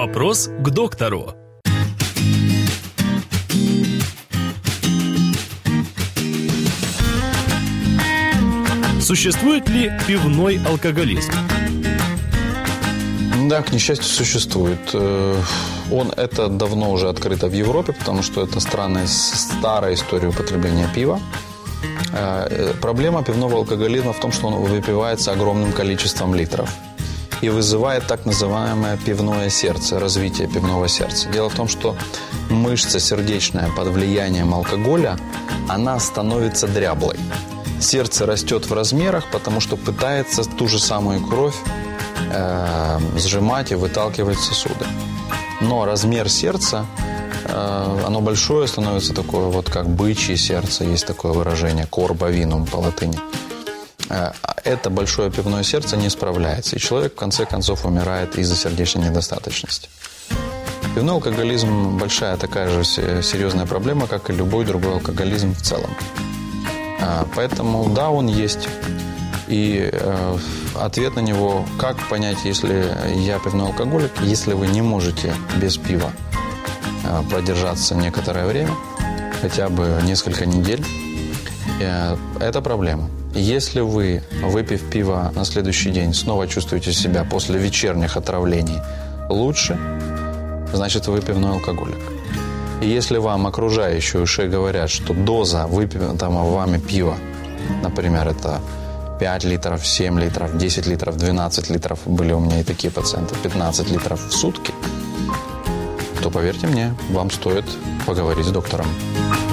Вопрос к доктору. Существует ли пивной алкоголизм? Да, к несчастью, существует. Это давно уже открыто в Европе, потому что это страны с старой историей употребления пива. Проблема пивного алкоголизма в том, что он выпивается огромным количеством литров и вызывает так называемое пивное сердце, развитие пивного сердца. Дело в том, что мышца сердечная под влиянием алкоголя, она становится дряблой. Сердце растет в размерах, потому что пытается ту же самую кровь сжимать и выталкивать сосуды. Но размер сердца, оно большое, становится такое вот как бычье сердце, есть такое выражение, cor bovinum по латыни. Это большое пивное сердце не справляется, и человек в конце концов умирает из-за сердечной недостаточности. Пивной алкоголизм большая такая же серьезная проблема, как и любой другой алкоголизм в целом. Поэтому да, он есть. И ответ на него, как понять, если я пивной алкоголик, если вы не можете без пива продержаться некоторое время, хотя бы несколько недель, это проблема. Если вы, выпив пиво на следующий день, снова чувствуете себя после вечерних отравлений лучше, значит, вы пивной алкоголик. И если вам окружающие уже говорят, что доза выпитого вами пива, например, это 5 литров, 7 литров, 10 литров, 12 литров, были у меня и такие пациенты, 15 литров в сутки, то, поверьте мне, вам стоит поговорить с доктором.